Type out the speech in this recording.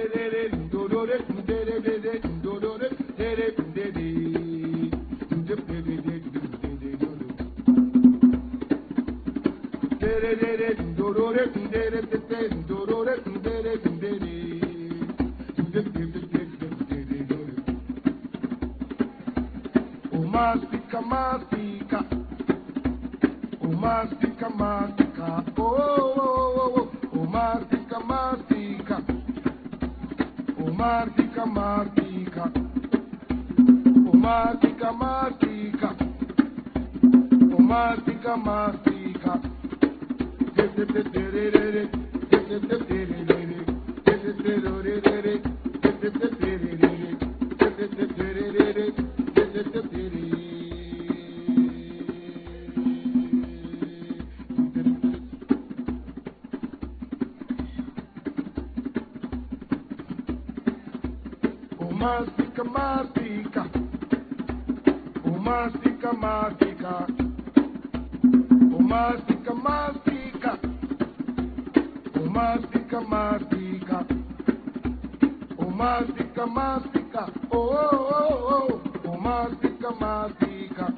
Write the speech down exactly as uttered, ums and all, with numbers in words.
Mastica, mastica, oh mastica, mastica, oh oh oh oh, oh mastica, mastica, oh mastica, mastica, oh mastica, mastica, oh mastica, mastica, mastica, mastica, oh mastica, mastica, oh mastica, mastica, oh mastica, mastica, oh mastica, mastica, oh oh oh oh, oh mastica, mastica.